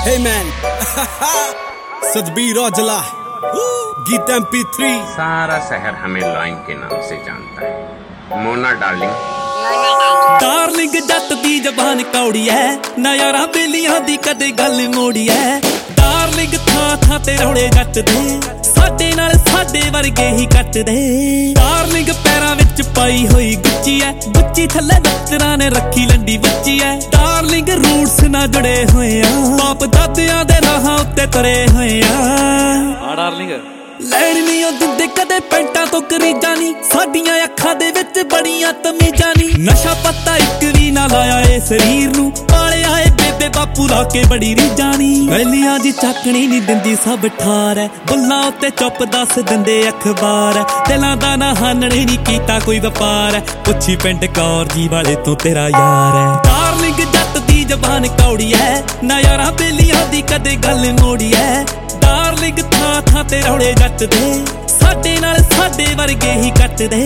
Hey man, सदबीर Aujla, गीत MP3। सारा शहर हमें लॉइन के नाम से जानता है। मोना डार्लिंग जट दी जबान कौड़ी है, नयारा बेलियां दी कदे गल मोड़ी है। डार्लिंग थां थां ते रोड़े जट दे, साडे नाल साडे वर्गे ही कट दे। डार्लिंग पैरां विच पाई होई गुच्ची है, गुच्ची थल्ले नचरां ने रखी लंडी बच्ची है। डार्लिंग रूट्स ना जुड़े होए आ, बाप दादियां दे राहां उत्ते तुरे होए आ। डार्लिंग ਲੈਣ ਨੀ ਉਹ ਦਿੰਦੇ ਕਦੇ ਪੈਂਟਾਂ ਤੋਂ ਕਰੀਜਾਂ ਨੀ, ਸਾਡੀਆਂ ਅੱਖਾਂ ਦੇ ਵਿੱਚ ਬੜੀਆਂ ਤਮੀਜ਼ਾਂ ਨੀ। ਨਸ਼ਾ ਪੱਤਾ ਇੱਕ ਵੀ ਨਾ ਲਾਇਆ ਏ ਸਰੀਰ ਨੂੰ, ਪਾਲਿਆ ਏ ਬੇਬੇ ਬਾਪੂ ਲਾ ਕੇ ਬੜੀ ਰੀਝਾਂ ਨੀ। ਵੈਲੀਆਂ ਦੀ ਚਾਕਣੀ ਨੀ ਦਿੰਦੀ ਸਭ ਠਾਰ ਐ, ਬੁੱਲਾਂ ਉੱਤੇ ਚੁੱਪ ਦੱਸ ਦਿੰਦੇ ਅਖਬਾਰ ਐ। ਦਿਲਾਂ ਦਾ ਨਾ ਹਾਨਣੇ ਨੀ ਕੀਤਾ ਕੋਈ ਵਪਾਰ ਐ, ਪੁੱਛੀ ਪਿੰਡ ਕੌਰ ਜੀ ਵਾਲੇ ਤੋਂ ਤੇਰਾ ਯਾਰ ਐ। ਡਾਰਲਿੰਗ ਜੱਟ ਦੀ ਜ਼ਬਾਨ ਕੌੜੀ ਐ, ਨਾ ਯਾਰਾਂ ਬੇਲੀਆਂ ਦੀ ਕਦੇ ਗੱਲ ਮੋੜੀ ਐ। डार्लिंग थां थां ते रौड़े जट दे, साडे नाल साडे वर्गे ही कट दे।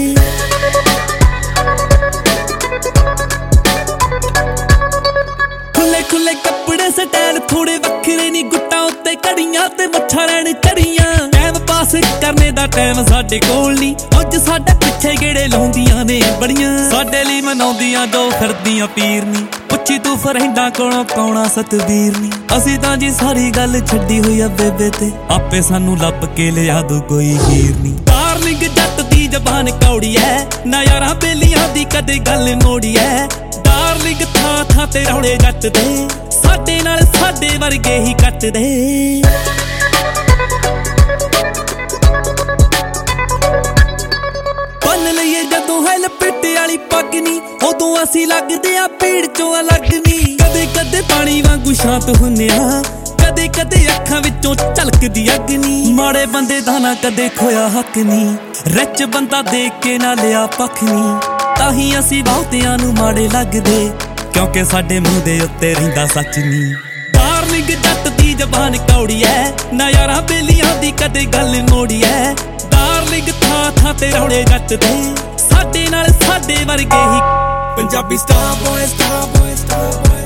खुले खुले कपड़े स्टाइल थोड़े वखरे नी, गुट्टां उत्ते कड़ियां ते मच्छा रैण चढ़ियां। टाइम पास करने दा टाइम साडे कोल नी, उज साडे पिछे गेड़े लाउंदियां ने बड़ियां। साडे लई मनाउंदियां जो फिरदियां पीर नी, पुछी तू फरेंडा कोलों कौना सतबीर नी। असी तां जी सारी गल छड्डी होई आ बेबे ते, आपे सानू लभ के लिया दू कोई हीर नी। डार्लिंग जट दी जबान कौड़ी है, ना यारां बेलियां दी कदे गल मोड़ी है। डार्लिंग थां थां ते रौड़े जट दे, साडे नाल साडे वर्गे ही कट दे। बन लईए जदों है लपेटे वाली पग नी, उदों असी लगदे आ भीड़ चों अलग नी। कदे कदे पानी वांगू शांत हुन्ने आ, कदे कदे अखां विचों झलकदी अग नी। माड़े बंदे दा ना कदे खोया हक नी, रिच बंदा देख के ना लिया पख नी। ताही असी बहुतियां नू माड़े लगदे, क्योंकि साडे मूंह दे उत्ते रहिंदा सच नी। डार्लिंग जट दी जबान कौड़ी है, ना यारां बेलियां दी कदे गल मोड़ी है। डार्लिंग थां थां ते रौड़े जट दे, साडे नाल साडे वर्गे ही। Punjabi star boy, star boy, star boy.